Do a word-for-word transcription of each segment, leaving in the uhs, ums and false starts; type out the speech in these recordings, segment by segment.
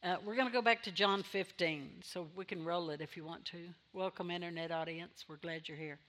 Uh, we're going to go back to John fifteen, so we can roll it if you want to. Welcome, internet audience. We're glad you're here.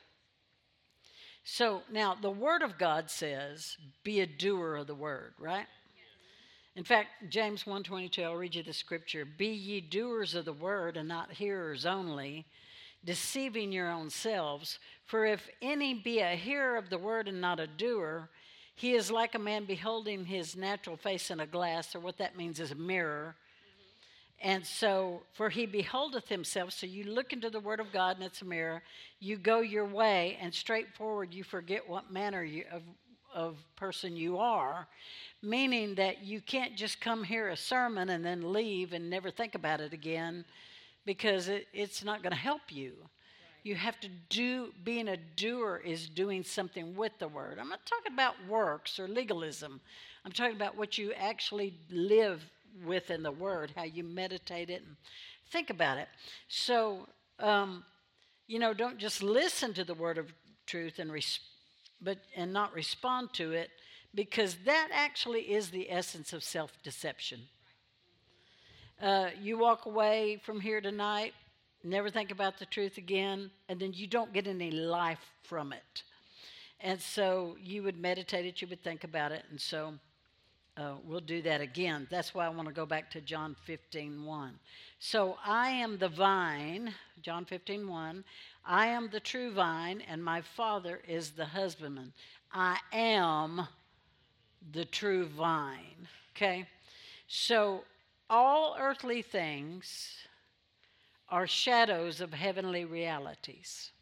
So now the Word of God says, be a doer of the Word, right? In fact, James one twenty-two, I'll read you the scripture. Be ye doers of the Word and not hearers only, deceiving your own selves. For if any be a hearer of the Word and not a doer, he is like a man beholding his natural face in a glass, or what that means is a mirror. And so, for he beholdeth himself, so you look into the Word of God and it's a mirror, you go your way, and straightforward you forget what manner you, of, of person you are, meaning that you can't just come hear a sermon and then leave and never think about it again, because it, it's not going to help you. You have to do, being a doer is doing something with the Word. I'm not talking about works or legalism. I'm talking about what you actually live with in the Word, how you meditate it and think about it. So, um, you know, don't just listen to the Word of truth and res- but and not respond to it, because that actually is the essence of self-deception. Uh, you walk away from here tonight, never think about the truth again, and then you don't get any life from it. And so you would meditate it, you would think about it, and so uh, we'll do that again. That's why I want to go back to John fifteen one. So I am the vine, John fifteen one. I am the true vine, and my Father is the husbandman. I am the true vine, okay? So all earthly things are shadows of heavenly realities.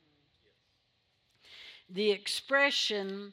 The expression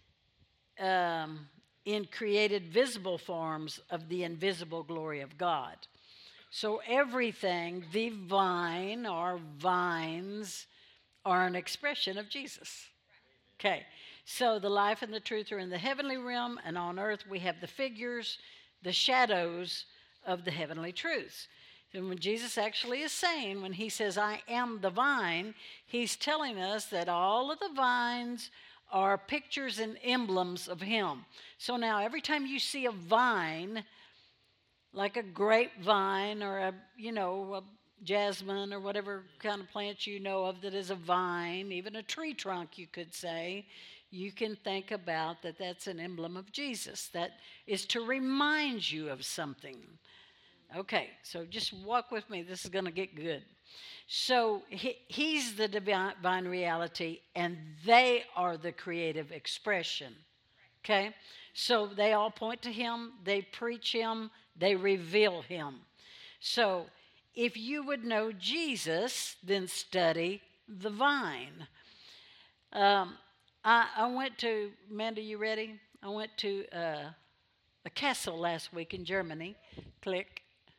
um, in created visible forms of the invisible glory of God. So everything, the vine or vines, are an expression of Jesus. Okay, so the life and the truth are in the heavenly realm, and on earth we have the figures, the shadows of the heavenly truths. And when Jesus actually is saying, when he says, I am the vine, he's telling us that all of the vines are pictures and emblems of him. So now every time you see a vine, like a grapevine or a, you know, a jasmine or whatever kind of plant you know of that is a vine, even a tree trunk you could say, you can think about that that's an emblem of Jesus. That is to remind you of something. Okay, so just walk with me. This is going to get good. So he, he's the divine reality, and they are the creative expression. Okay? So they all point to him, they preach him, they reveal him. So if you would know Jesus, then study the vine. Um, I, I went to, Amanda, you ready? I went to uh, a castle last week in Germany. Click.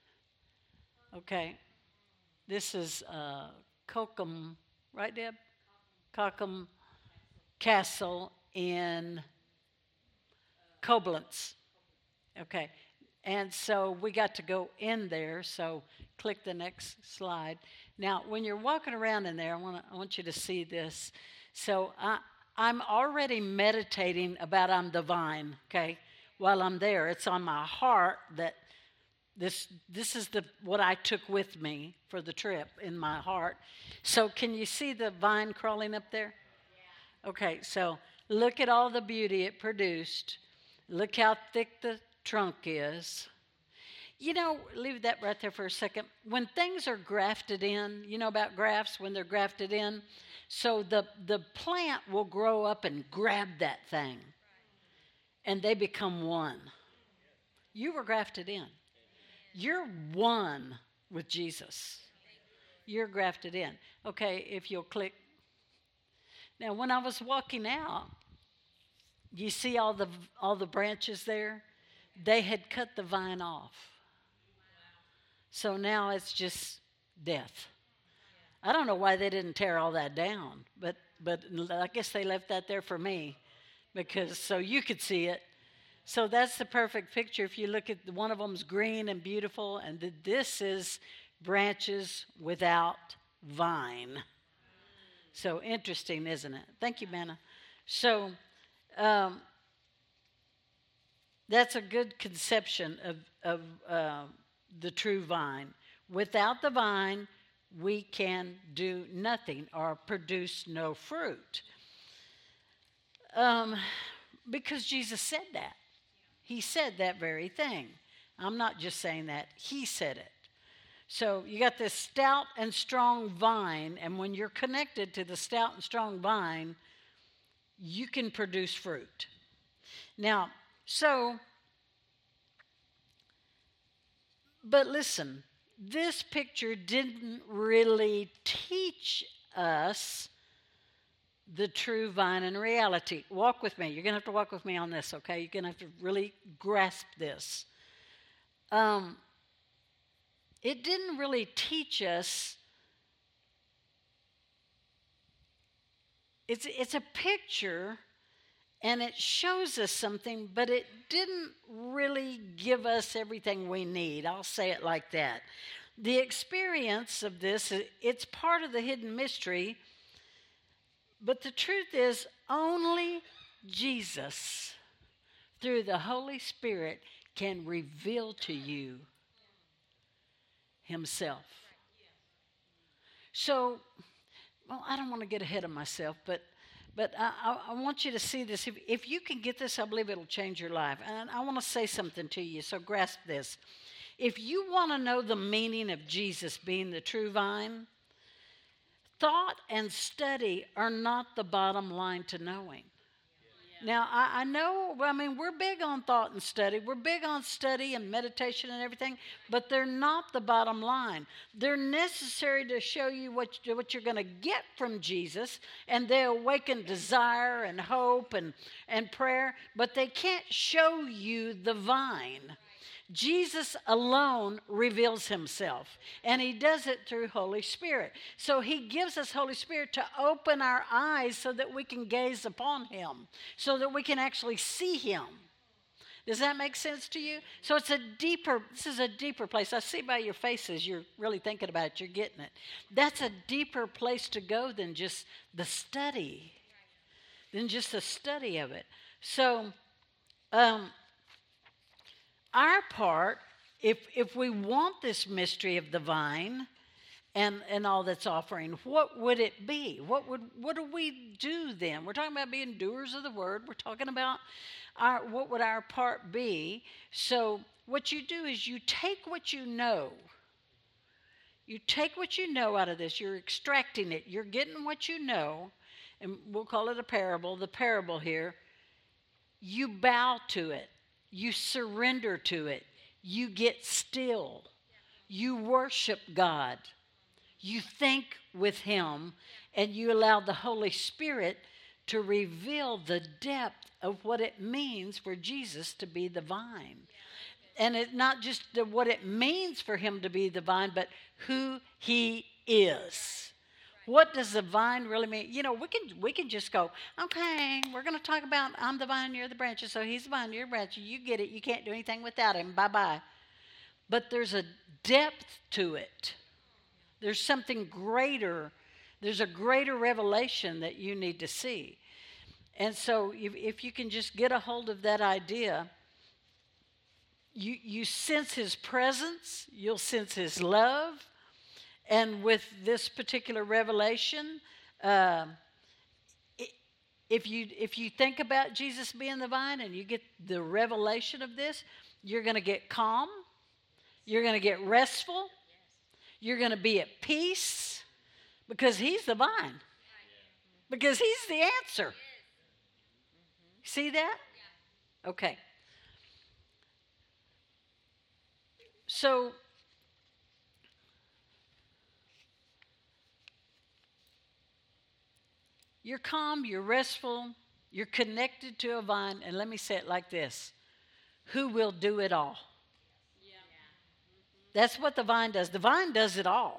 Okay. This is uh, Cochem, right, Deb? Cochem Castle in Koblenz. Okay. And so we got to go in there. So click the next slide. Now, when you're walking around in there, I want I want you to see this. So I, I'm already meditating about I'm the vine, okay, while I'm there. It's on my heart that this this is the what I took with me for the trip in my heart. So can you see the vine crawling up there? Okay, so look at all the beauty it produced. Look how thick the trunk is. You know, leave that right there for a second. When things are grafted in, you know about grafts, when they're grafted in, so the, the plant will grow up and grab that thing, and they become one. You were grafted in. You're one with Jesus. You're grafted in. Okay, if you'll click. Now, when I was walking out, you see all the all the branches there? They had cut the vine off. So now it's just death. I don't know why they didn't tear all that down, but but I guess they left that there for me, because so you could see it. So that's the perfect picture. If you look at one of them's green and beautiful, and the, this is branches without vine. So interesting, isn't it? Thank you, Manna. So um, that's a good conception of, of uh, the true vine. Without the vine, we can do nothing or produce no fruit. Um, because Jesus said that. He said that very thing. I'm not just saying that. He said it. So you got this stout and strong vine, and when you're connected to the stout and strong vine, you can produce fruit. Now, so, but listen, this picture didn't really teach us the true vine in reality. Walk with me. You're going to have to walk with me on this, okay? You're going to have to really grasp this. Um, it didn't really teach us. It's, it's a picture, and it shows us something, but it didn't really give us everything we need. I'll say it like that. The experience of this, it's part of the hidden mystery, but the truth is only Jesus, through the Holy Spirit, can reveal to you himself. So, well, I don't want to get ahead of myself, but but I, I, I want you to see this. If, if you can get this, I believe it'll change your life. And I want to say something to you, so grasp this. If you want to know the meaning of Jesus being the true vine, thought and study are not the bottom line to knowing. Now, I, I know, I mean, we're big on thought and study. We're big on study and meditation and everything, but they're not the bottom line. They're necessary to show you what, what you're going to get from Jesus, and they awaken desire and hope and, and prayer, but they can't show you the vine. Jesus alone reveals himself, and he does it through Holy Spirit. So he gives us Holy Spirit to open our eyes so that we can gaze upon him, so that we can actually see him. Does that make sense to you? So it's a deeper, this is a deeper place. I see by your faces you're really thinking about it, you're getting it. That's a deeper place to go than just the study, than just the study of it. So, um, our part, if if we want this mystery of the vine and, and all that's offering, what would it be? What would what do we do then? We're talking about being doers of the word. We're talking about our what would our part be? So what you do is you take what you know. You take what you know out of this. You're extracting it. You're getting what you know, and we'll call it a parable, the parable here. You bow to it. You surrender to it. You get still. You worship God. You think with him, and you allow the Holy Spirit to reveal the depth of what it means for Jesus to be the vine. And it's not just the, what it means for him to be the vine, but who he is. What does the vine really mean? You know, we can we can just go, okay, we're going to talk about I'm the vine, you're the branches, so he's the vine, you're the branch. You get it. You can't do anything without him. Bye-bye. But there's a depth to it. There's something greater. There's a greater revelation that you need to see. And so if, if you can just get a hold of that idea, you, you sense his presence, you'll sense his love. And with this particular revelation, uh, if you if you think about Jesus being the vine and you get the revelation of this, you're going to get calm. You're going to get restful. You're going to be at peace because he's the vine. Because he's the answer. See that? Okay. So, you're calm, you're restful, you're connected to a vine, and let me say it like this: who will do it all? Yeah. Mm-hmm. That's what the vine does. The vine does it all.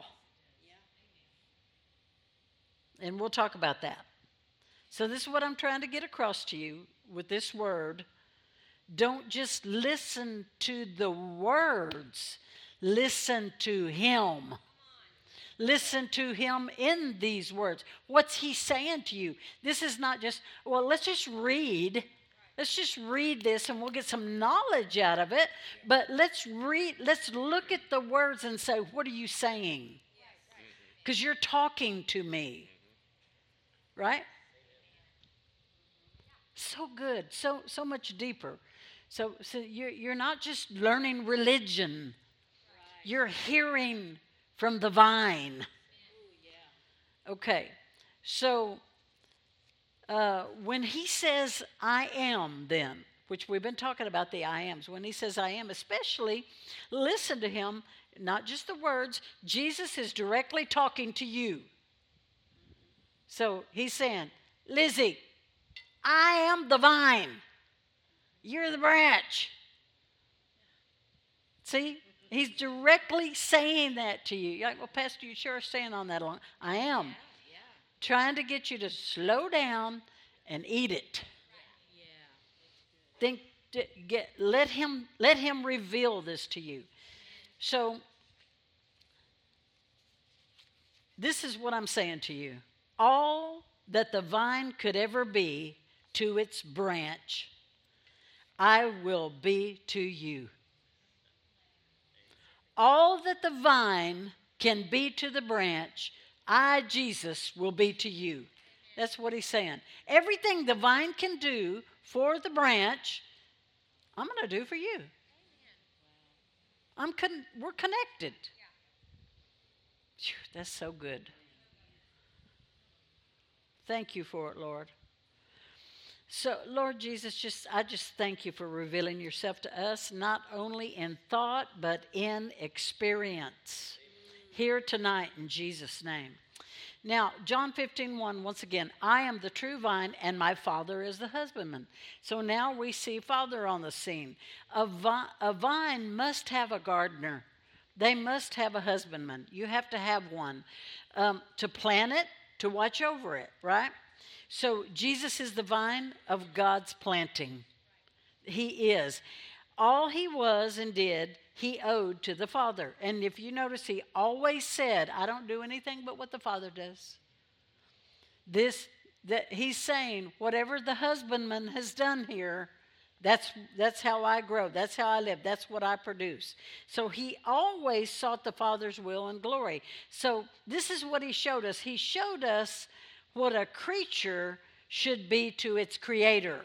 Yeah. And we'll talk about that. So this is what I'm trying to get across to you with this word. Don't just listen to the words. Listen to him. Listen to him in these words. What's he saying to you? This is not just, well, let's just read. Let's just read this and we'll get some knowledge out of it. But let's read, let's look at the words and say, what are you saying? Because you're talking to me. Right? So good. So so much deeper. So, so you're, you're not just learning religion. You're hearing from the vine. Okay. So uh, when he says, I am, then, which we've been talking about the I ams, when he says I am, especially listen to him, not just the words. Jesus is directly talking to you. So he's saying, Lizzie, I am the vine. You're the branch. See? He's directly saying that to you. You're like, well, Pastor, you sure are staying on that long. I am. Yeah, yeah. Trying to get you to slow down and eat it. Yeah. Think, get, let him, let him reveal this to you. So, this is what I'm saying to you. All that the vine could ever be to its branch, I will be to you. All that the vine can be to the branch, I, Jesus, will be to you. That's what he's saying. Everything the vine can do for the branch, I'm going to do for you. I'm con- we're connected. Whew, that's so good. Thank you for it, Lord. So, Lord Jesus, just I just thank you for revealing yourself to us, not only in thought, but in experience. Here tonight, in Jesus' name. Now, John fifteen one, once again, I am the true vine, and my Father is the husbandman. So now we see Father on the scene. A, vi- a vine must have a gardener. They must have a husbandman. You have to have one um, to plant it, to watch over it, right? So Jesus is the vine of God's planting. He is. All he was and did, he owed to the Father. And if you notice, he always said, I don't do anything but what the Father does. This, that he's saying, whatever the husbandman has done here, that's, that's how I grow. That's how I live. That's what I produce. So he always sought the Father's will and glory. So this is what he showed us. He showed us what a creature should be to its creator.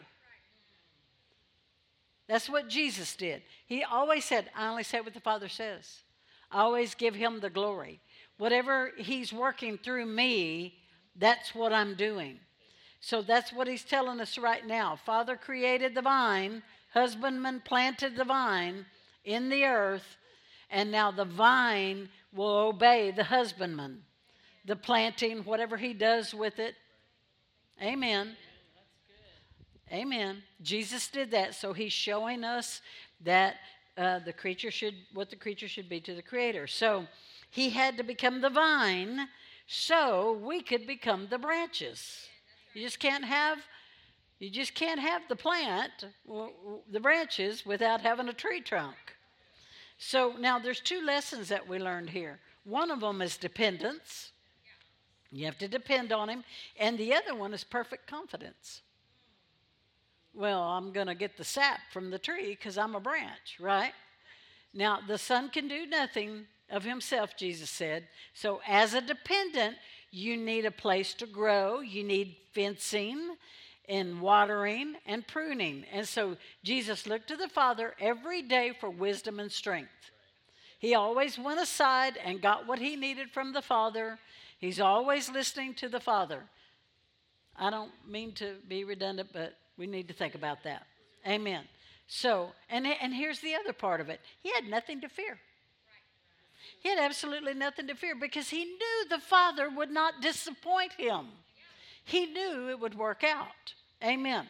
That's what Jesus did. He always said, I only say what the Father says. I always give him the glory. Whatever he's working through me, that's what I'm doing. So that's what he's telling us right now. Father created the vine, husbandman planted the vine in the earth, and now the vine will obey the husbandman. The planting, whatever he does with it. Amen. Amen. Jesus did that, so he's showing us that uh, the creature should, what the creature should be to the Creator. So he had to become the vine so we could become the branches. You just can't have, you just can't have the plant, the branches, without having a tree trunk. So now there's two lessons that we learned here. One of them is dependence. You have to depend on him. And the other one is perfect confidence. Well, I'm going to get the sap from the tree because I'm a branch, right? Now, the son can do nothing of himself, Jesus said. So as a dependent, you need a place to grow. You need fencing and watering and pruning. And so Jesus looked to the Father every day for wisdom and strength. He always went aside and got what he needed from the Father. He's always listening to the Father. I don't mean to be redundant, but we need to think about that. Amen. So, and, and here's the other part of it. He had nothing to fear. He had absolutely nothing to fear because he knew the Father would not disappoint him. He knew it would work out. Amen.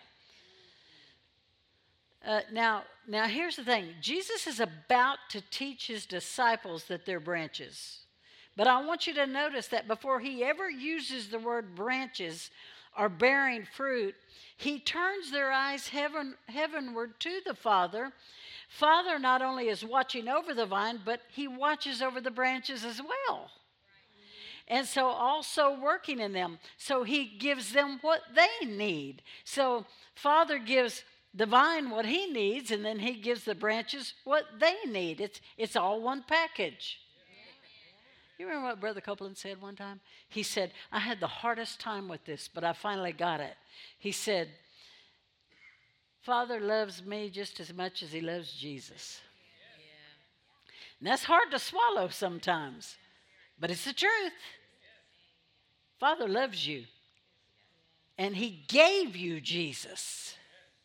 Uh, now, now here's the thing. Jesus is about to teach his disciples that they're branches. But I want you to notice that before he ever uses the word branches or bearing fruit, he turns their eyes heaven, heavenward to the Father. Father not only is watching over the vine, but he watches over the branches as well. And so also working in them. So he gives them what they need. So Father gives the vine what he needs, and then he gives the branches what they need. It's, it's all one package. You remember what Brother Copeland said one time? He said, I had the hardest time with this, but I finally got it. He said, Father loves me just as much as he loves Jesus. And that's hard to swallow sometimes, but it's the truth. Father loves you, and he gave you Jesus.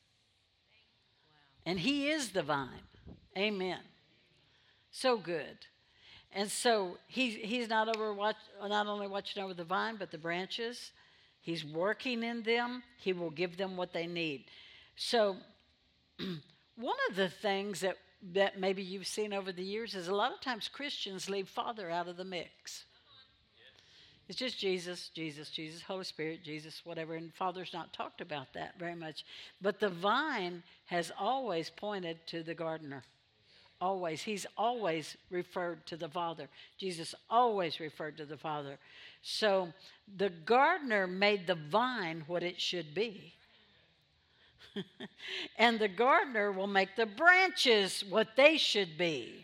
And he is the vine. Amen. So good. And so he's, he's not, over watch, not only watching over the vine, but the branches. He's working in them. He will give them what they need. So one of the things that, that maybe you've seen over the years is a lot of times Christians leave Father out of the mix. It's just Jesus, Jesus, Jesus, Holy Spirit, Jesus, whatever. And Father's not talked about that very much. But the vine has always pointed to the gardener. Always. He's always referred to the Father. Jesus always referred to the Father. So the gardener made the vine what it should be. And the gardener will make the branches what they should be.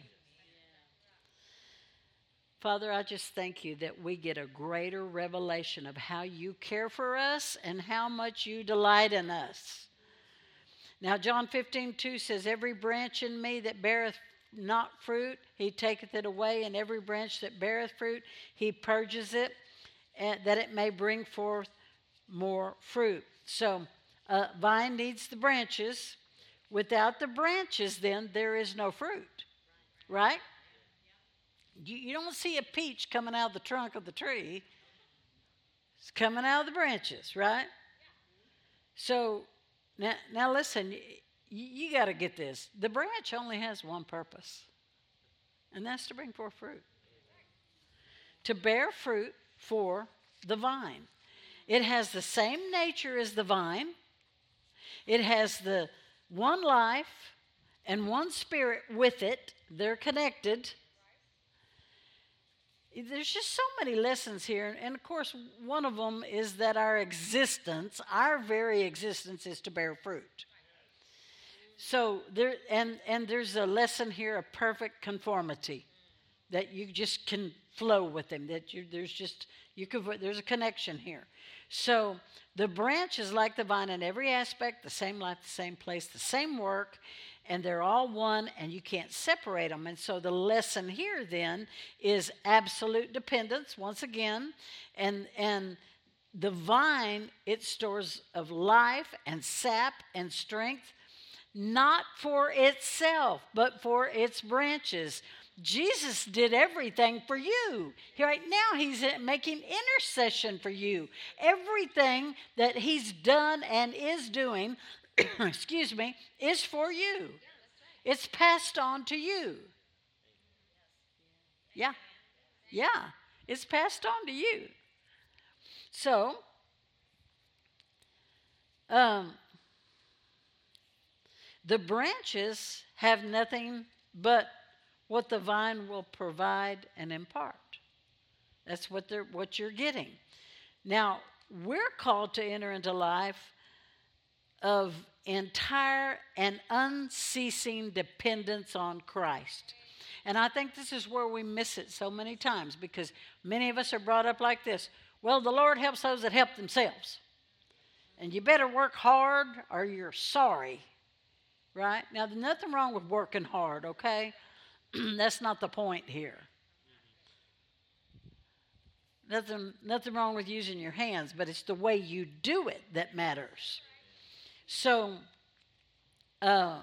Father, I just thank you that we get a greater revelation of how you care for us and how much you delight in us. Now, John fifteen two says, every branch in me that beareth not fruit, he taketh it away, and every branch that beareth fruit, he purges it, and that it may bring forth more fruit. So, a vine needs the branches. Without the branches, then, there is no fruit, right? You, you don't see a peach coming out of the trunk of the tree. It's coming out of the branches, right? So, now, now listen, you, you got to get this. The branch only has one purpose, and that's to bring forth fruit. To bear fruit for the vine. It has the same nature as the vine. It has the one life and one spirit with it. They're connected. There's just so many lessons here. And of course, one of them is that our existence, our very existence, is to bear fruit. So there, and, and there's a lesson here of perfect conformity, that you just can flow with him, that you, there's just, you could, there's a connection here. So the branch is like the vine in every aspect, the same life, the same place, the same work, and they're all one, and you can't separate them. And so the lesson here then is absolute dependence, once again, and and the vine, it stores of life and sap and strength, not for itself, but for its branches. Jesus did everything for you. Right now, he's making intercession for you. Everything that he's done and is doing, excuse me, is for you. It's passed on to you. Yeah. Yeah. It's passed on to you. So, um, the branches have nothing but what the vine will provide and impart. That's what they're what you're getting. Now, we're called to enter into life of entire and unceasing dependence on Christ. And I think this is where we miss it so many times, because many of us are brought up like this. Well, the Lord helps those that help themselves. And you better work hard or you're sorry. Right? Now, there's nothing wrong with working hard, okay? That's not the point here. Nothing, nothing wrong with using your hands, but it's the way you do it that matters. So, uh,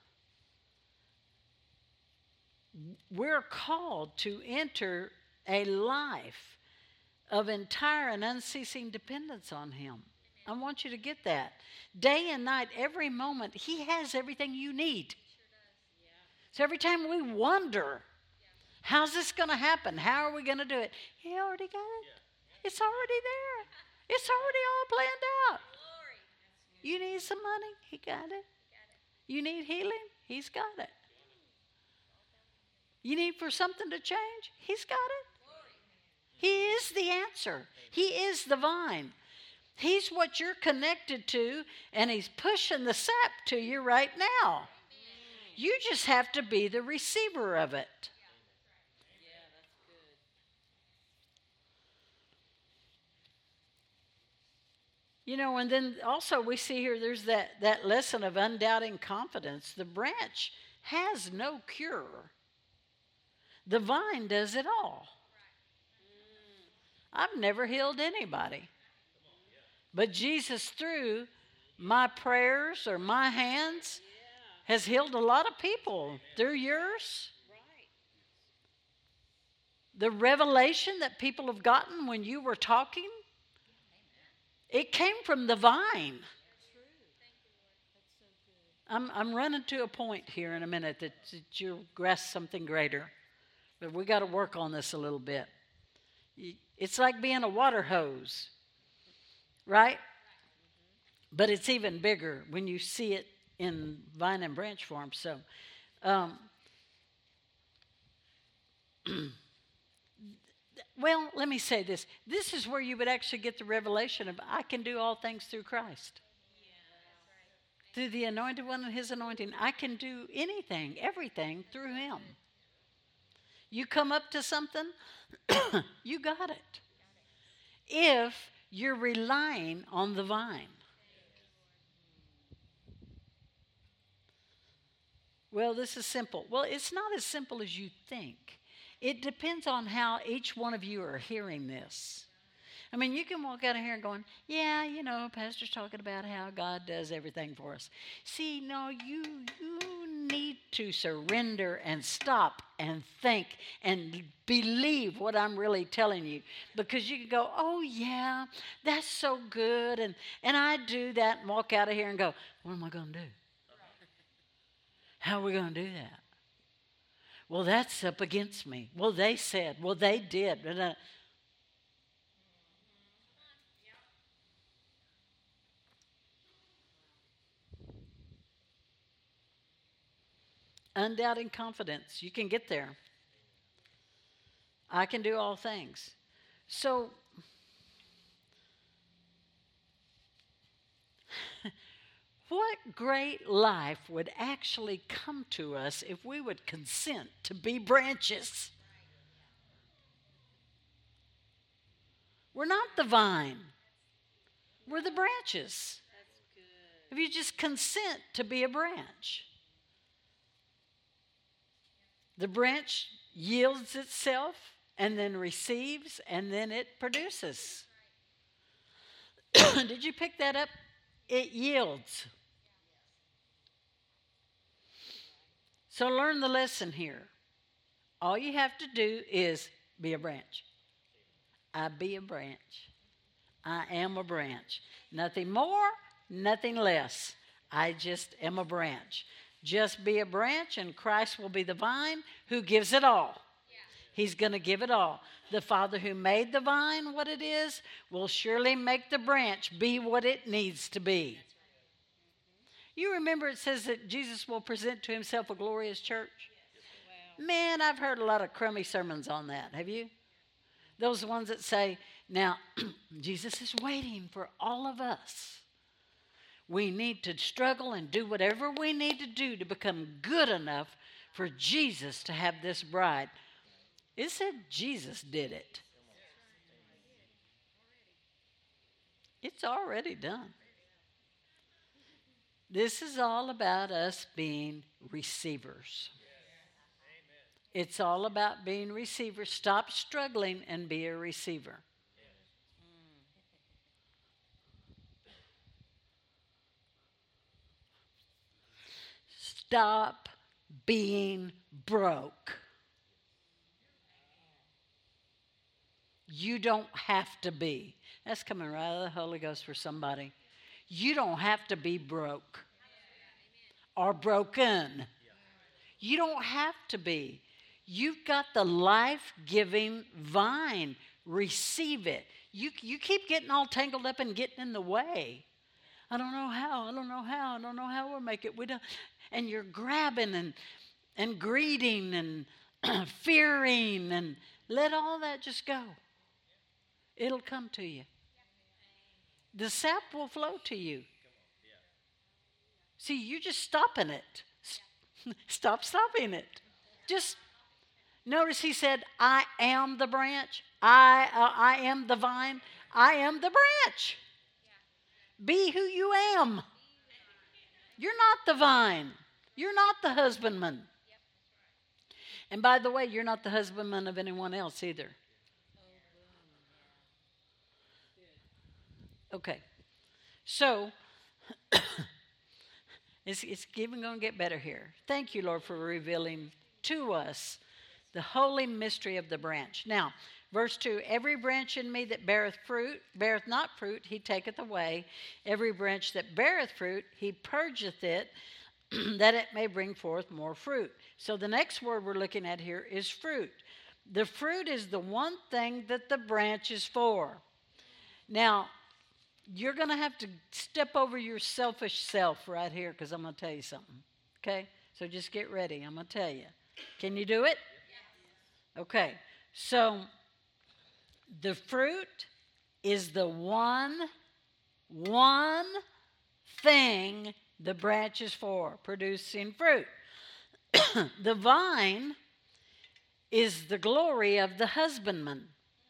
we're called to enter a life of entire and unceasing dependence on him. I want you to get that. Day and night, every moment, he has everything you need. So every time we wonder, how's this going to happen? How are we going to do it? He already got it. It's already there. It's already all planned out. You need some money? He got it. You need healing? He's got it. You need for something to change? He's got it. He is the answer. He is the vine. He's what you're connected to, and He's pushing the sap to you right now. You just have to be the receiver of it. You know, and then also we see here there's that, that lesson of undoubting confidence. The branch has no cure. The vine does it all. I've never healed anybody. But Jesus, through my prayers or my hands, has healed a lot of people. Through yours. The revelation that people have gotten when you were talking, it came from the vine. I'm, I'm running to a point here in a minute that, that you'll grasp something greater. But we got to work on this a little bit. It's like being a water hose, right? But it's even bigger when you see it in vine and branch form. So, um, well, let me say this. This is where you would actually get the revelation of I can do all things through Christ. Through the anointed one and His anointing, I can do anything, everything through Him. You come up to something, you got it. If you're relying on the vine. Well, this is simple. Well, it's not as simple as you think. It depends on how each one of you are hearing this. I mean, you can walk out of here and going, yeah, you know, Pastor's talking about how God does everything for us. See, no, you, you need to surrender and stop and think and believe what I'm really telling you. Because you can go, oh, yeah, that's so good. And, and I do that and walk out of here and go, what am I going to do? How are we going to do that? Well, that's up against me. Well, they said. Well, they did. And, uh, undoubting confidence. You can get there. I can do all things. So, what great life would actually come to us if we would consent to be branches? We're not the vine. We're the branches. If you just consent to be a branch. The branch yields itself and then receives and then it produces. Did you pick that up? It yields. So learn the lesson here. All you have to do is be a branch. I be a branch. I am a branch. Nothing more, nothing less. I just am a branch. Just be a branch and Christ will be the vine who gives it all. He's going to give it all. The Father who made the vine what it is will surely make the branch be what it needs to be. You remember it says that Jesus will present to Himself a glorious church? Man, I've heard a lot of crummy sermons on that. Have you? Those ones that say, now, Jesus is waiting for all of us. We need to struggle and do whatever we need to do to become good enough for Jesus to have this bride. It said Jesus did it. It's already done. This is all about us being receivers. It's all about being receivers. Stop struggling and be a receiver. Stop being broke. You don't have to be. That's coming right out of the Holy Ghost for somebody. You don't have to be broke or broken. You don't have to be. You've got the life-giving vine. Receive it. You, you keep getting all tangled up and getting in the way. I don't know how. I don't know how. I don't know how we'll make it. We don't. And you're grabbing and and greeting and fearing and let all that just go. It'll come to you. the sap will flow to you. See, you're just stopping it. Stop stopping it. Just notice he said, I am the branch. I, uh, I am the vine. I am the branch. Be who you am. You're not the vine. You're not the husbandman. And by the way, you're not the husbandman of anyone else either. Okay. So, it's, it's even going to get better here. Thank you, Lord, for revealing to us the holy mystery of the branch. Now, verse two, every branch in me that beareth fruit, beareth not fruit, he taketh away. Every branch that beareth fruit, he purgeth it, that it may bring forth more fruit. So the next word we're looking at here is fruit. The fruit is the one thing that the branch is for. Now, you're going to have to step over your selfish self right here because I'm going to tell you something. Okay? So just get ready. I'm going to tell you. Can you do it? Okay. So the fruit is the one, one thing the branch is for, producing fruit. The vine is the glory of the husbandman.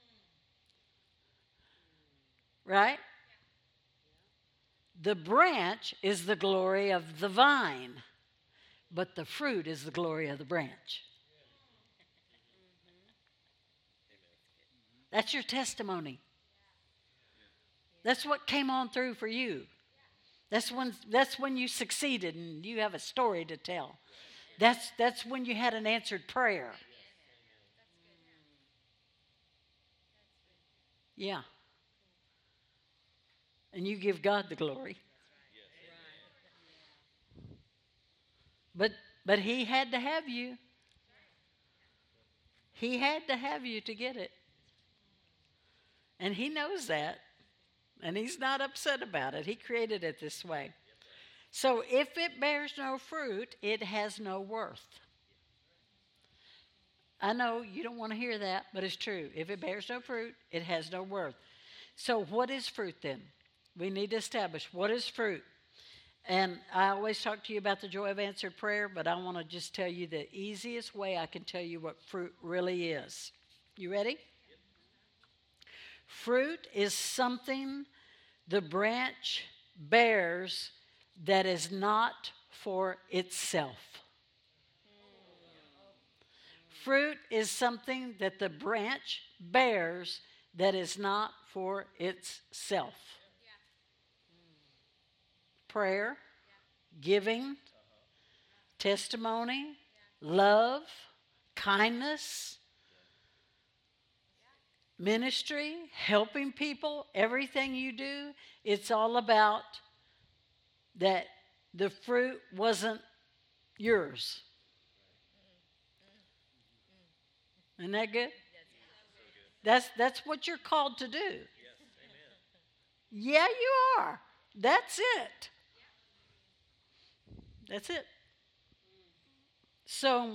Right? The branch is the glory of the vine, but the fruit is the glory of the branch. That's your testimony. That's what came on through for you. That's when, that's when you succeeded and you have a story to tell. That's, that's when you had an answered prayer. Yeah. And you give God the glory. But but he had to have you. He had to have you to get it. And he knows that. And he's not upset about it. He created it this way. So if it bears no fruit, it has no worth. I know you don't want to hear that, but it's true. If it bears no fruit, it has no worth. So what is fruit then? We need to establish what is fruit. And I always talk to you about the joy of answered prayer, but I want to just tell you the easiest way I can tell you what fruit really is. You ready? Yep. Fruit is something the branch bears that is not for itself. Fruit is something that the branch bears that is not for itself. Prayer, giving, testimony, love, kindness, ministry, helping people, everything you do, it's all about that the fruit wasn't yours. Isn't that good? That's, that's what you're called to do. Yeah, you are. That's it. That's it. So,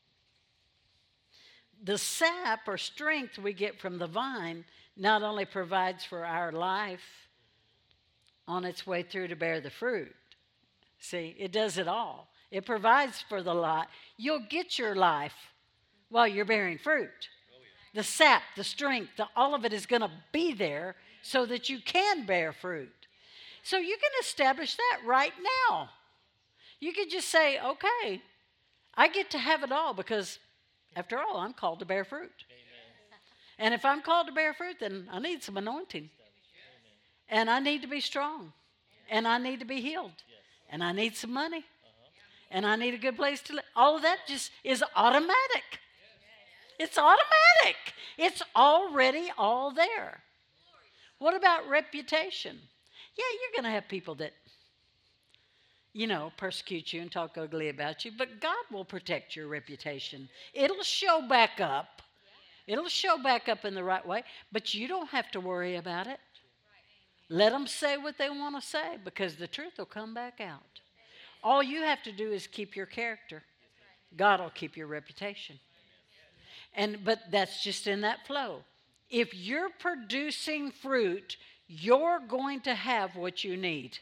the sap or strength we get from the vine not only provides for our life on its way through to bear the fruit. See, it does it all. It provides for the life. You'll get your life while you're bearing fruit. The sap, the strength, the, all of it is going to be there so that you can bear fruit. So you can establish that right now. You can just say, okay, I get to have it all because, after all, I'm called to bear fruit. Amen. And if I'm called to bear fruit, then I need some anointing. Amen. And I need to be strong. And I need to be healed. Yes. And I need some money. Uh-huh. And I need a good place to live. All of that just is automatic. It's automatic. It's already all there. What about reputation? Yeah, you're going to have people that, you know, persecute you and talk ugly about you, but God will protect your reputation. It'll show back up. It'll show back up in the right way, but you don't have to worry about it. Let them say what they want to say because the truth will come back out. All you have to do is keep your character. God will keep your reputation. And but that's just in that flow. If you're producing fruit, you're going to have what you need.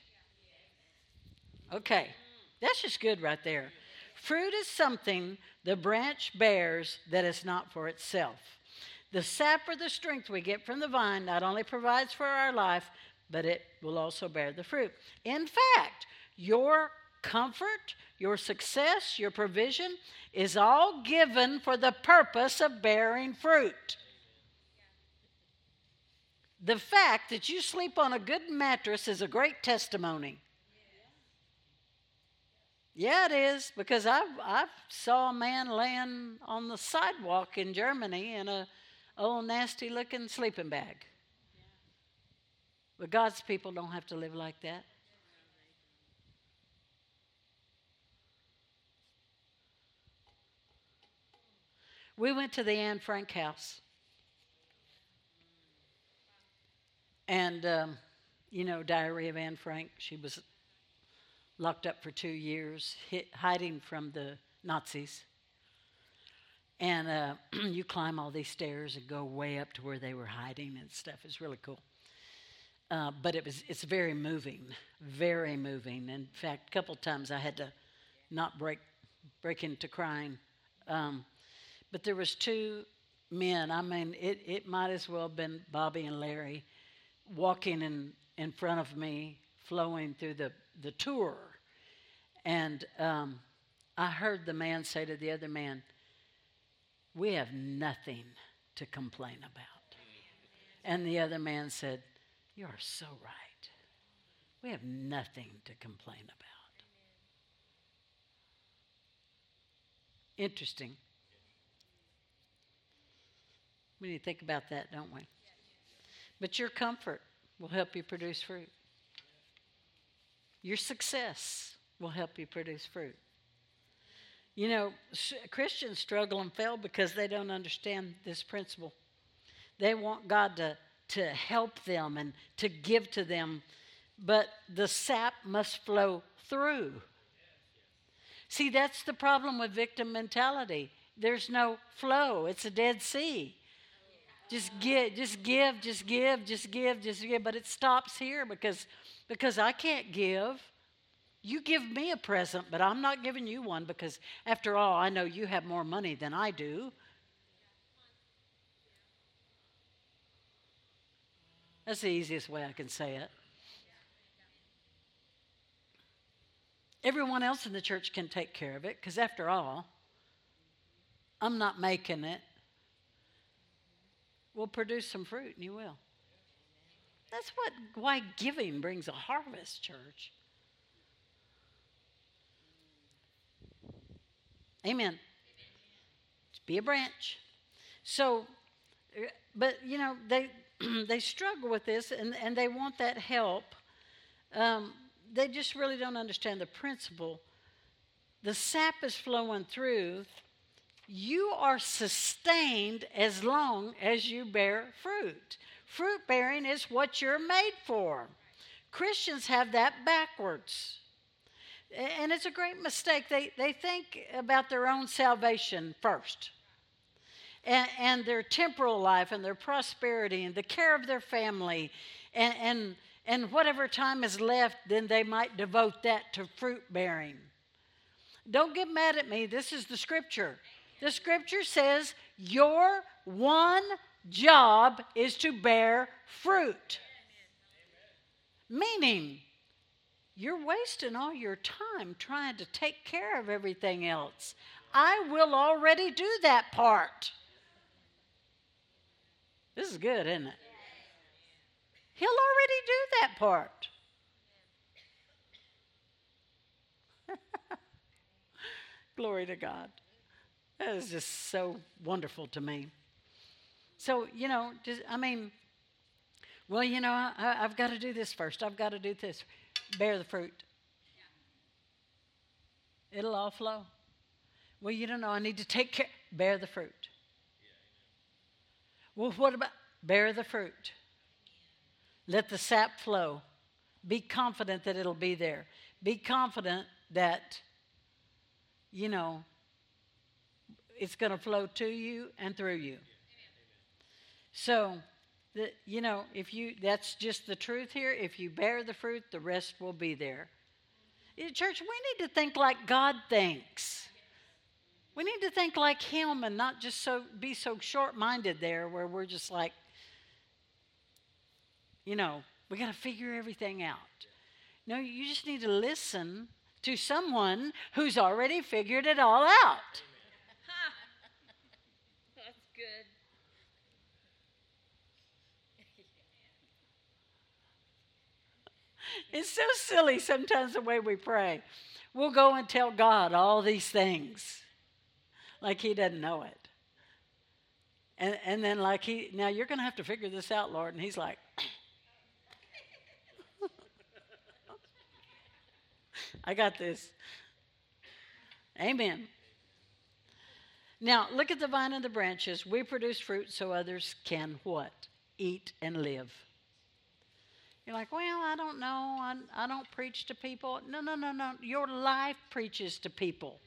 Okay, that's just good right there. Fruit is something the branch bears that is not for itself. The sap or the strength we get from the vine not only provides for our life, but it will also bear the fruit. In fact, your comfort, your success, your provision is all given for the purpose of bearing fruit. The fact that you sleep on a good mattress is a great testimony. Yeah, it is, because I I saw a man laying on the sidewalk in Germany in a old nasty looking sleeping bag. But God's people don't have to live like that. We went to the Anne Frank house. And, um, you know, Diary of Anne Frank, she was locked up for two years, hid, hiding from the Nazis. And uh, you climb all these stairs and go way up to where they were hiding and stuff. It's really cool. Uh, but it was it's very moving, very moving. In fact, a couple of times I had to not break break into crying. Um, but there was two men. I mean, it, it might as well have been Bobby and Larry walking in, in front of me, flowing through the, the tour. And um, I heard the man say to the other man, "We have nothing to complain about." And the other man said, "You are so right. We have nothing to complain about." Interesting. We need to think about that, don't we? But your comfort will help you produce fruit. Your success will help you produce fruit. You know, Christians struggle and fail because they don't understand this principle. They want God to, to help them and to give to them, but the sap must flow through. See, that's the problem with victim mentality. There's no flow. It's a Dead Sea. Just give, just give, just give, just give, just give. But it stops here because, because I can't give. You give me a present, but I'm not giving you one because, after all, I know you have more money than I do. That's the easiest way I can say it. Everyone else in the church can take care of it because, after all, I'm not making it. We'll produce some fruit, and you will. That's what why giving brings a harvest, church. Amen. Be a branch. So, but you know, they they struggle with this, and, and they want that help. Um, they just really don't understand the principle. The sap is flowing through. You are sustained as long as you bear fruit. Fruit bearing is what you're made for. Christians have that backwards. And it's a great mistake. They, they think about their own salvation first. And, and their temporal life and their prosperity and the care of their family. And, and, and whatever time is left, then they might devote that to fruit bearing. Don't get mad at me. This is the scripture. The scripture says your one job is to bear fruit. Meaning, you're wasting all your time trying to take care of everything else. I will already do that part. This is good, isn't it? He'll already do that part. Glory to God. That is just so wonderful to me. So, you know, just, I mean, well, you know, I, I've got to do this first. I've got to do this. Bear the fruit. It'll all flow. Well, you don't know. I need to take care. Bear the fruit. Well, what about bear the fruit? Let the sap flow. Be confident that it'll be there. Be confident that, you know, it's going to flow to you and through you. So, The, you know, if you, that's just the truth here. If you bear the fruit, the rest will be there. In church, we need to think like God thinks. We need to think like Him and not just so be so short-minded there where we're just like, you know, we got to figure everything out. No, you just need to listen to someone who's already figured it all out. That's good. It's so silly sometimes the way we pray. We'll go and tell God all these things like He doesn't know it. And, and then like He, now you're going to have to figure this out, Lord. And He's like, I got this. Amen. Now, look at the vine and the branches. We produce fruit so others can what? Eat and live. You're like, well, I don't know. I, I don't preach to people. No, no, no, no. Your life preaches to people.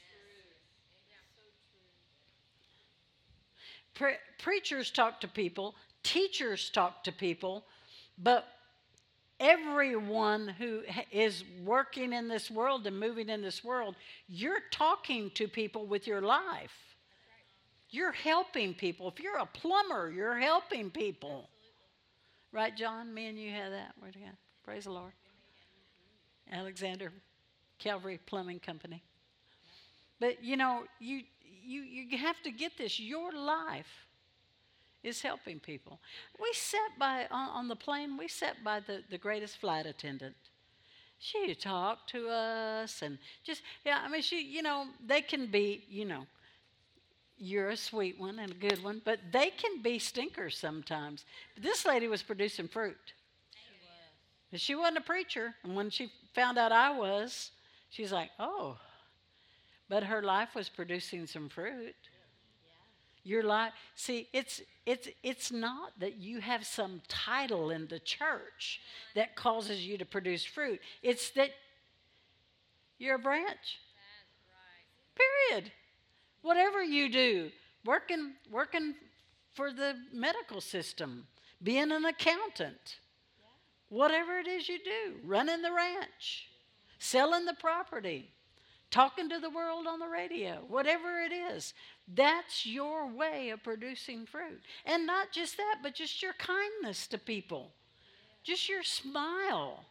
Pre- preachers talk to people. Teachers talk to people. But everyone who is working in this world and moving in this world, you're talking to people with your life. You're helping people. If you're a plumber, you're helping people. Right, John? Me and you had that. Where'd you go? Praise the Lord. Alexander Calvary Plumbing Company. But, you know, you, you, you have to get this. Your life is helping people. We sat by, on, on the plane, we sat by the, the greatest flight attendant. She talked to us and just, yeah, I mean, she, you know, they can be, you know, you're a sweet one and a good one, but they can be stinkers sometimes. But this lady was producing fruit. She, she wasn't a preacher. And when she found out I was, she's like, oh. But her life was producing some fruit. Your life, see, it's it's it's not that you have some title in the church that causes you to produce fruit. It's that you're a branch. That's right. Period. Whatever you do, working working for the medical system, being an accountant, whatever it is you do, running the ranch, selling the property, talking to the world on the radio, whatever it is, that's your way of producing fruit. And not just that, but just your kindness to people, just your smile.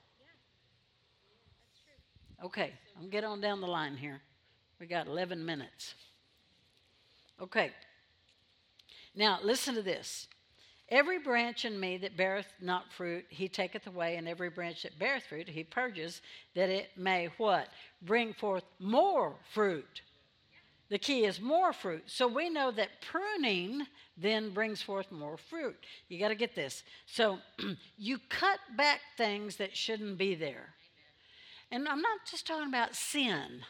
Okay, I'm get on down the line here. We got eleven minutes. Okay. Now, listen to this. Every branch in me that beareth not fruit, he taketh away, and every branch that beareth fruit, he purges, that it may what? Bring forth more fruit. The key is more fruit. So we know that pruning then brings forth more fruit. You got to get this. So you cut back things that shouldn't be there. And I'm not just talking about sin.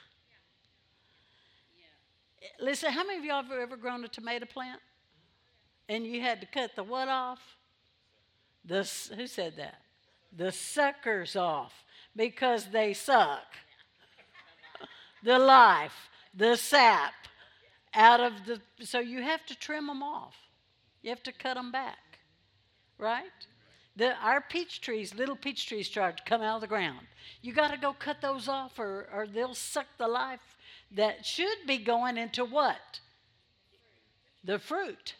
Listen, how many of y'all have ever grown a tomato plant? And you had to cut the what off? The, who said that? The suckers off because they suck. The life, the sap out of the, so you have to trim them off. You have to cut them back, right? The, our peach trees, little peach trees start to come out of the ground. You got to go cut those off or, or they'll suck the life that should be going into what? The fruit.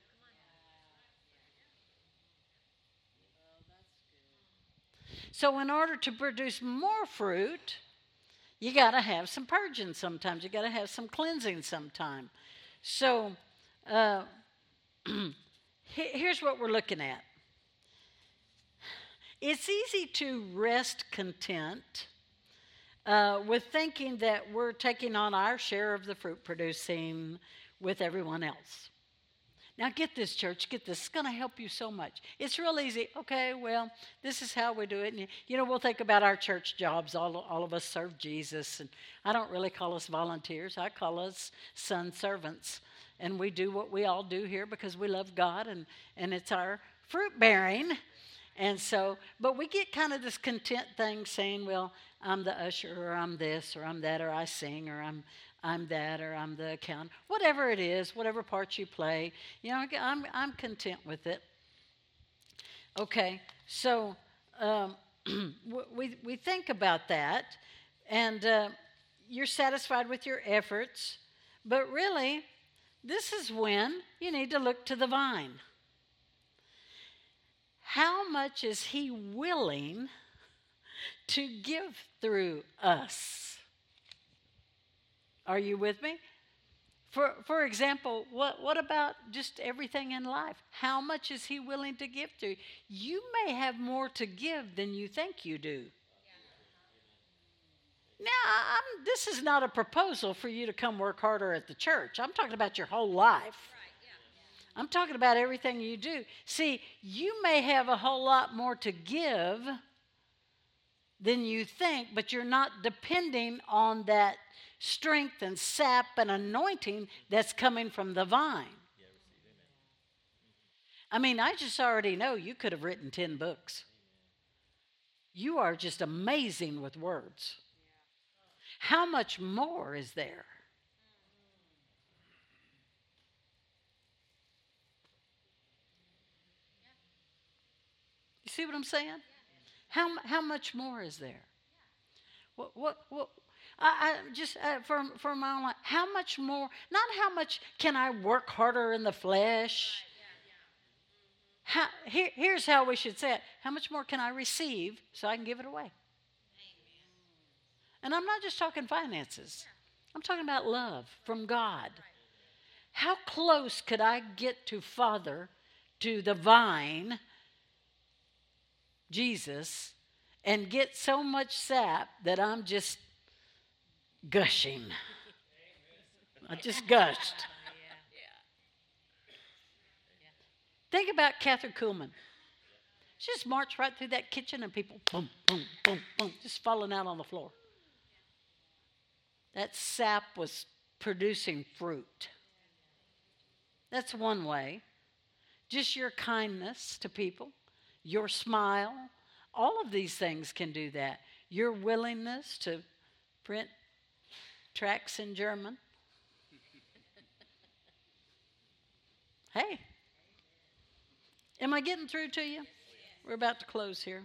So in order to produce more fruit, you got to have some purging sometimes. You got to have some cleansing sometime. So uh, here's what we're looking at. It's easy to rest content uh, with thinking that we're taking on our share of the fruit producing with everyone else. Now get this, church, get this. It's going to help you so much. It's real easy. Okay, well, this is how we do it. And, you know, we'll think about our church jobs. All, all of us serve Jesus. And I don't really call us volunteers. I call us son servants. And we do what we all do here because we love God. And, and it's our fruit bearing. And so, but we get kind of this content thing saying, well, I'm the usher, or I'm this, or I'm that, or I sing, or I'm I'm that, or I'm the accountant. Whatever it is, whatever part you play, you know, I'm I'm content with it. Okay, so um, we, we think about that, and uh, you're satisfied with your efforts, but really, this is when you need to look to the vine. How much is He willing to give through us? Are you with me? For, for example, what, what about just everything in life? How much is He willing to give to you? You may have more to give than you think you do. Now, I'm, this is not a proposal for you to come work harder at the church. I'm talking about your whole life. I'm talking about everything you do. See, you may have a whole lot more to give than you think, but you're not depending on that strength and sap and anointing that's coming from the vine. I mean, I just already know you could have written ten books. You are just amazing with words. How much more is there? You see what I'm saying? How, how much more is there? What, what, what, I, I just, uh, for, for my own life, how much more, not how much can I work harder in the flesh? How, here, here's how we should say it. How much more can I receive so I can give it away? And I'm not just talking finances. I'm talking about love from God. How close could I get to Father, to the vine, Jesus, and get so much sap that I'm just gushing? I just gushed. Think about Catherine Kuhlman. She just marched right through that kitchen and people, boom, boom, boom, boom, just falling out on the floor. That sap was producing fruit. That's one way. Just your kindness to people, your smile, all of these things can do that. Your willingness to print tracts in German. Hey, am I getting through to you? We're about to close here.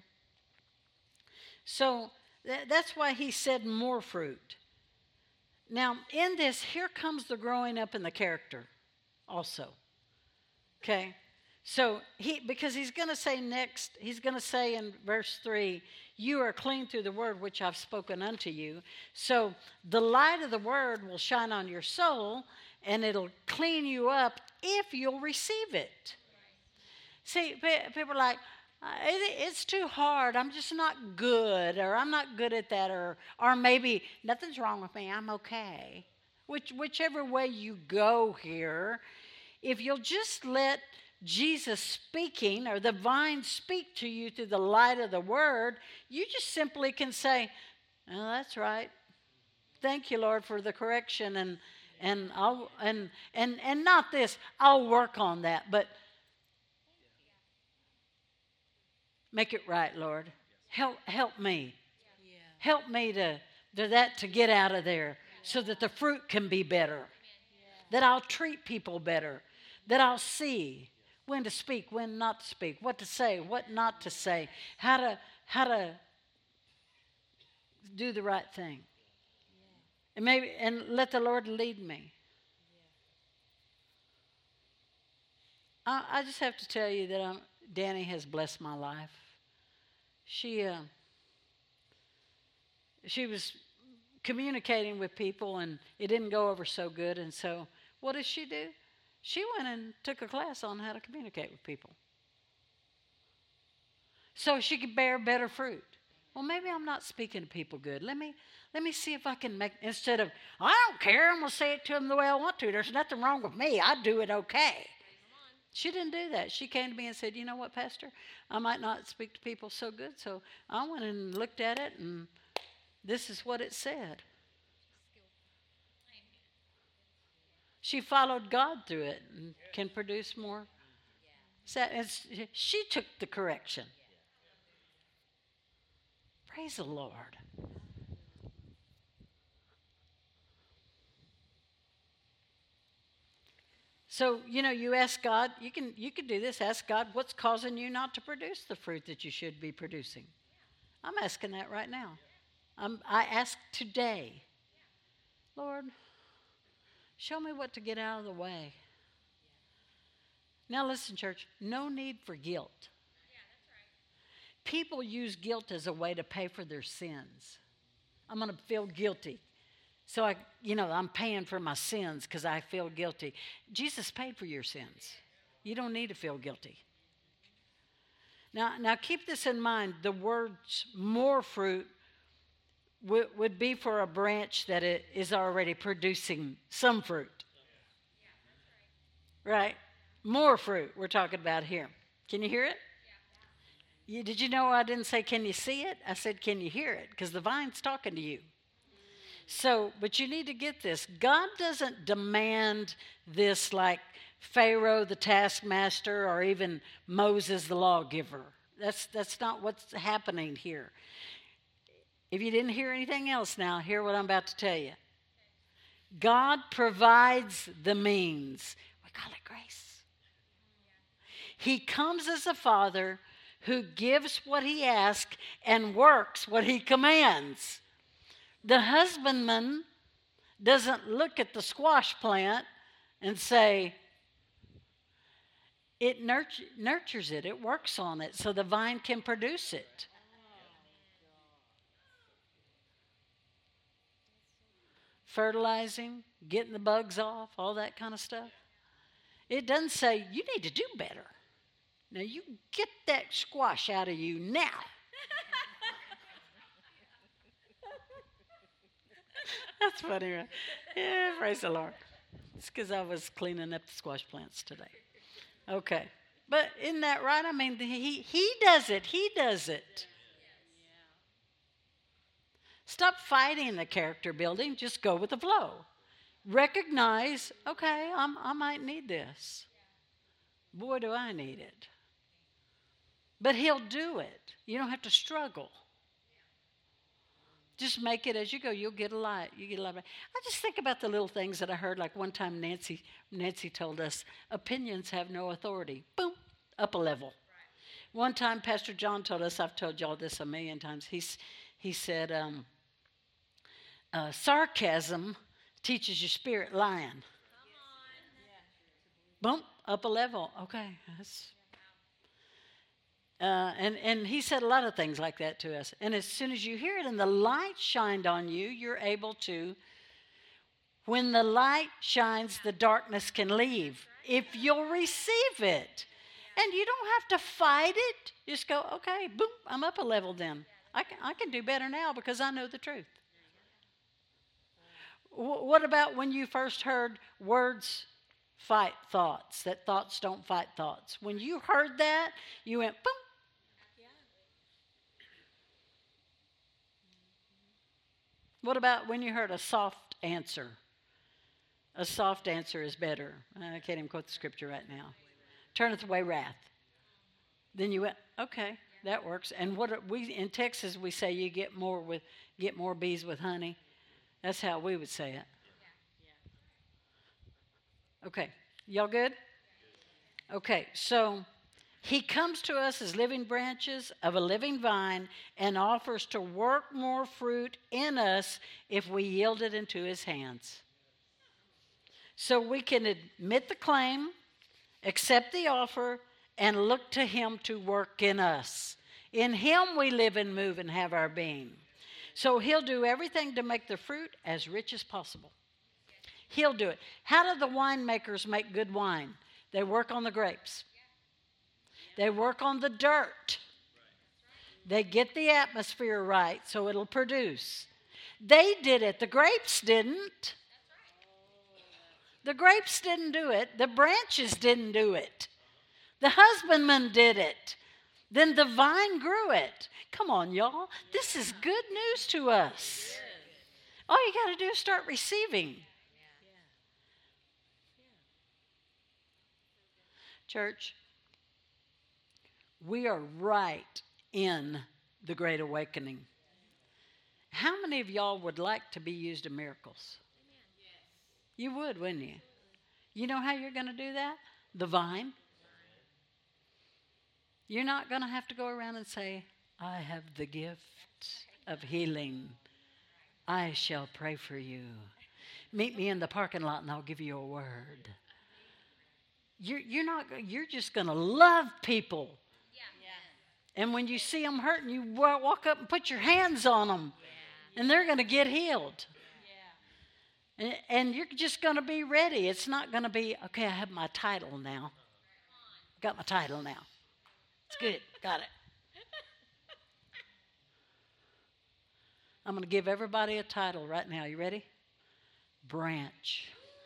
So th- that's why he said more fruit. Now, in this, here comes the growing up in the character also. Okay? So, he because he's going to say next, he's going to say in verse three, you are clean through the word which I've spoken unto you. So, the light of the word will shine on your soul, and it'll clean you up if you'll receive it. See, people are like, it's too hard. I'm just not good, or I'm not good at that, or or maybe nothing's wrong with me. I'm okay. Which whichever way you go here, if you'll just let Jesus speaking or the vine speak to you through the light of the word, you just simply can say, "Oh, that's right. Thank you, Lord, for the correction, and and I'll and and and not this. I'll work on that, but." Make it right, Lord. Help help me. Help me to, to that to get out of there so that the fruit can be better. That I'll treat people better. That I'll see when to speak, when not to speak, what to say, what not to say, how to how to do the right thing. And maybe and let the Lord lead me. I, I just have to tell you that I'm, Danny has blessed my life. She uh, she was communicating with people, and it didn't go over so good. And so, what did she do? She went and took a class on how to communicate with people, so she could bear better fruit. Well, maybe I'm not speaking to people good. Let me let me see if I can make, instead of I don't care, I'm gonna say it to them the way I want to. There's nothing wrong with me. I do it okay. She didn't do that. She came to me and said, you know what, Pastor? I might not speak to people so good, so I went and looked at it, and this is what it said. She followed God through it and can produce more. She took the correction. Praise the Lord. So, you know, you ask God, you can you can do this, ask God, what's causing you not to produce the fruit that you should be producing? I'm asking that right now. I'm, I ask today, Lord, show me what to get out of the way. Now listen, church, no need for guilt. People use guilt as a way to pay for their sins. I'm going to feel guilty. So, I, you know, I'm paying for my sins because I feel guilty. Jesus paid for your sins. You don't need to feel guilty. Now, now keep this in mind. The words more fruit w- would be for a branch that it is already producing some fruit. Right? More fruit we're talking about here. Can you hear it? You, did you know I didn't say, can you see it? I said, can you hear it? Because the vine's talking to you. So, but you need to get this. God doesn't demand this like Pharaoh, the taskmaster, or even Moses, the lawgiver. That's, that's not what's happening here. If you didn't hear anything else now, hear what I'm about to tell you. God provides the means. We call it grace. He comes as a father who gives what he asks and works what he commands. The husbandman doesn't look at the squash plant and say, it nurt- nurtures it, it works on it so the vine can produce it. Fertilizing, getting the bugs off, all that kind of stuff. It doesn't say, you need to do better. Now you get that squash out of you now. That's funny, right? Yeah, praise the Lord. It's because I was cleaning up the squash plants today. Okay. But isn't that right? I mean, he, he does it. He does it. Stop fighting the character building. Just go with the flow. Recognize, okay, I'm, I might need this. Boy, do I need it. But he'll do it. You don't have to struggle. Just make it as you go. You'll get a lot. You get a lot. Of, I just think about the little things that I heard. Like one time, Nancy Nancy told us, opinions have no authority. Boom, up a level. Right. One time, Pastor John told us. I've told y'all this a million times. He's he said, um, uh, sarcasm teaches your spirit lying. Boom, up a level. Okay, that's. Uh, and, and he said a lot of things like that to us. And as soon as you hear it and the light shined on you, you're able to, when the light shines, the darkness can leave if you'll receive it. And you don't have to fight it. Just go, okay, boom, I'm up a level then. I can, I can do better now because I know the truth. W- what about when you first heard words fight thoughts, that thoughts don't fight thoughts? When you heard that, you went, boom. What about when you heard a soft answer? A soft answer is better. I can't even quote the scripture right now. Turneth away wrath. Then you went, okay, that works. And what we in Texas we say you get more with get more bees with honey. That's how we would say it. Okay, y'all good? Okay, so he comes to us as living branches of a living vine and offers to work more fruit in us if we yield it into his hands. So we can admit the claim, accept the offer, and look to him to work in us. In him we live and move and have our being. So he'll do everything to make the fruit as rich as possible. He'll do it. How do the winemakers make good wine? They work on the grapes. They work on the dirt. They get the atmosphere right so it'll produce. They did it. The grapes didn't. The grapes didn't do it. The branches didn't do it. The husbandman did it. Then the vine grew it. Come on, y'all. This is good news to us. All you got to do is start receiving. Church, we are right in the Great Awakening. How many of y'all would like to be used in miracles? You would, wouldn't you? You know how you're going to do that? The vine. You're not going to have to go around and say, I have the gift of healing. I shall pray for you. Meet me in the parking lot and I'll give you a word. You're, you're not. You're just going to love people. Yeah. And when you see them hurting, you walk up and put your hands on them, yeah. And they're going to get healed. Yeah. And, and you're just going to be ready. It's not going to be, okay, I have my title now. Got my title now. It's good. Got it. I'm going to give everybody a title right now. You ready? Branch.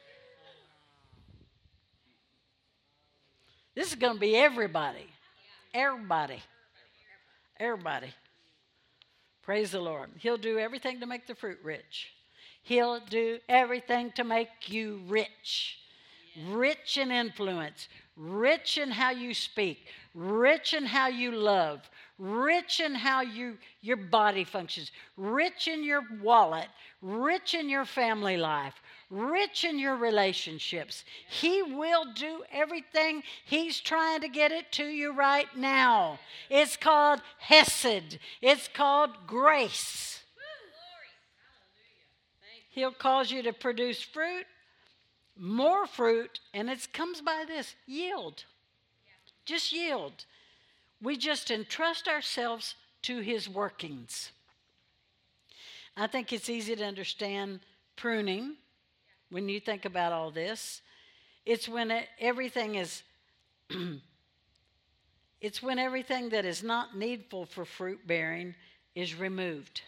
This is going to be everybody. Everybody. Everybody. Praise the Lord. He'll do everything to make the fruit rich. He'll do everything to make you rich. Rich in influence. Rich in how you speak. Rich in how you love. Rich in how you, your body functions. Rich in your wallet. Rich in your family life. Rich in your relationships. He will do everything. He's trying to get it to you right now. It's called Hesed. It's called grace. He'll cause you to produce fruit, more fruit, and it comes by this, yield. Just yield. We just entrust ourselves to his workings. I think it's easy to understand pruning when you think about all this. It's when it, everything is, it's when everything that is not needful for fruit bearing is removed.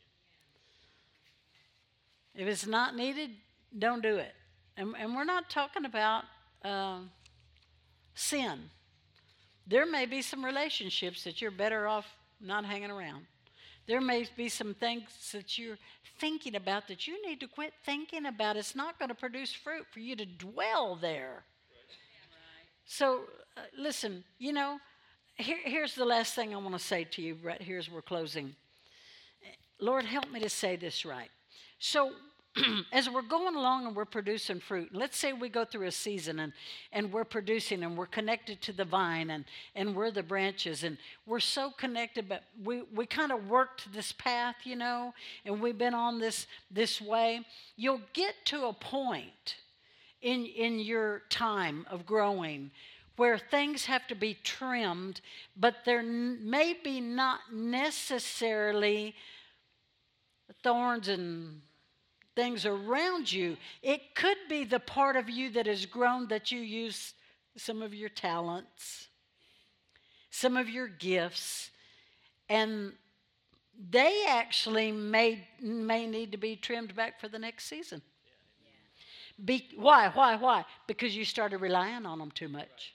If it's not needed, don't do it. And, and we're not talking about uh, sin. There may be some relationships that you're better off not hanging around. There may be some things that you're thinking about that you need to quit thinking about. It's not going to produce fruit for you to dwell there. Right. So, uh, listen, you know, here, here's the last thing I want to say to you right here as we're closing. Lord, help me to say this right. So, as we're going along and we're producing fruit, let's say we go through a season and, and we're producing and we're connected to the vine and, and we're the branches and we're so connected, but we, we kind of worked this path, you know, and we've been on this, this way. You'll get to a point in, in your time of growing where things have to be trimmed, but they're n- maybe not necessarily thorns and things around you. It could be the part of you that has grown that you use some of your talents, some of your gifts, and they actually may, may need to be trimmed back for the next season. Be, why, why, why? Because you started relying on them too much.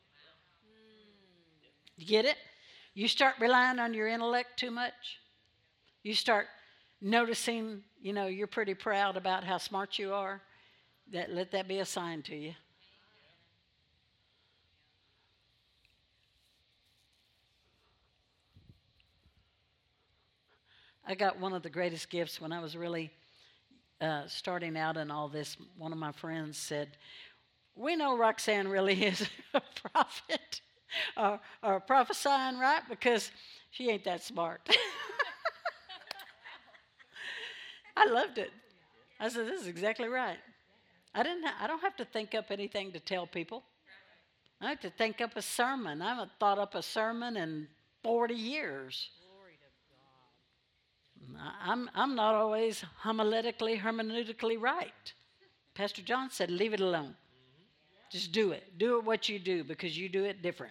You get it? You start relying on your intellect too much. You start noticing, you know, you're pretty proud about how smart you are. That let that be a sign to you. I got one of the greatest gifts when I was really uh, starting out in all this. One of my friends said, we know Roxanne really is a prophet or, or prophesying, right? Because she ain't that smart. I loved it. I said, this is exactly right. I didn't. Ha- I don't have to think up anything to tell people. I have to think up a sermon. I haven't thought up a sermon in forty years. I'm, I'm not always homiletically, hermeneutically right. Pastor John said, leave it alone. Just do it. Do it what you do because you do it different.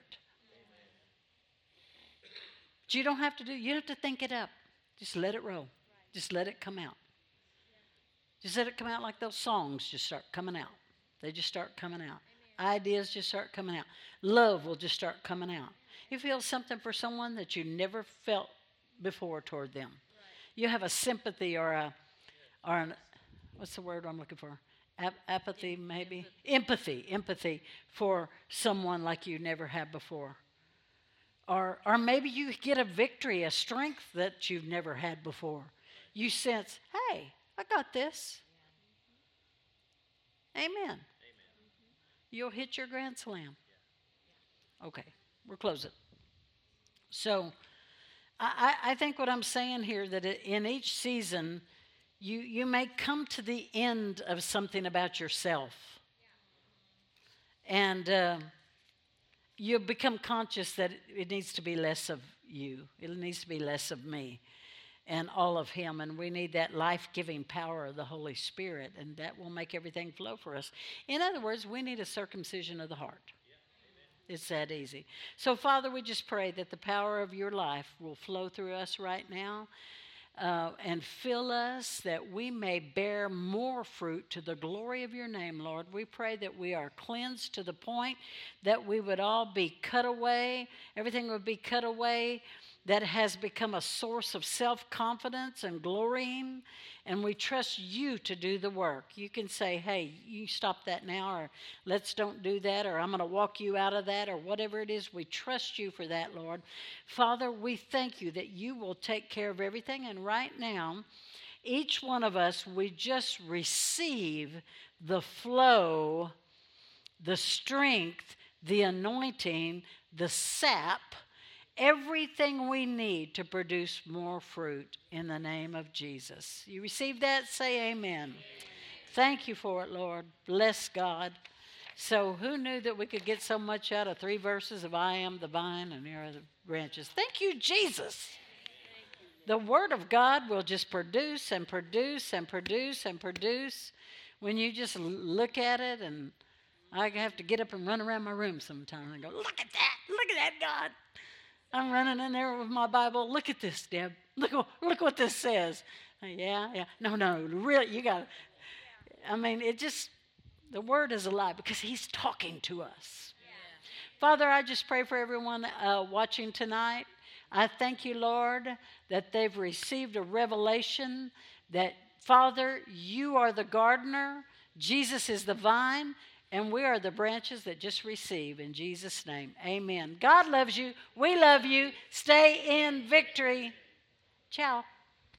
But you don't have to do, you don't have to think it up. Just let it roll. Just let it come out. Just let it come out like those songs just start coming out. They just start coming out. Ideas just start coming out. Love will just start coming out. You feel something for someone that you never felt before toward them. You have a sympathy or a, or an, what's the word I'm looking for? Ap- apathy, maybe? Empathy. Empathy for someone like you never had before. Or, or maybe you get a victory, a strength that you've never had before. You sense, hey, I got this. Amen. Amen. you'll hit your grand slam. Okay, we're closing. So I, I think what I'm saying here, that in each season, you, you may come to the end of something about yourself. And uh, you become conscious that it needs to be less of you. It needs to be less of me and all of Him. And we need that life-giving power of the Holy Spirit, and that will make everything flow for us. In other words, we need a circumcision of the heart. It's that easy. So, Father, we just pray that the power of your life will flow through us right now uh, and fill us, that we may bear more fruit to the glory of your name, Lord. We pray that we are cleansed to the point that we would all be cut away, everything would be cut away that has become a source of self-confidence and glorying, and we trust you to do the work. You can say, hey, you stop that now, or let's don't do that, or I'm going to walk you out of that, or whatever it is. We trust you for that, Lord. Father, we thank you that you will take care of everything, and right now, each one of us, we just receive the flow, the strength, the anointing, the sap, everything we need to produce more fruit in the name of Jesus. You receive that? Say amen. Amen. Thank you for it, Lord. Bless God. So who knew that we could get so much out of three verses of I am the vine and here are the branches? Thank you, Jesus. The Word of God will just produce and produce and produce and produce when you just look at it. And I have to get up and run around my room sometimes and go, look at that. Look at that, God. I'm running in there with my Bible. Look at this, Deb. Look, look what this says. Yeah, yeah. No, no, really, you got to. I mean, it just, the Word is alive because He's talking to us. Yeah. Father, I just pray for everyone uh, watching tonight. I thank you, Lord, that they've received a revelation that, Father, you are the gardener, Jesus is the vine, and we are the branches that just receive. In Jesus' name, amen. God loves you. We love you. Stay in victory. Ciao.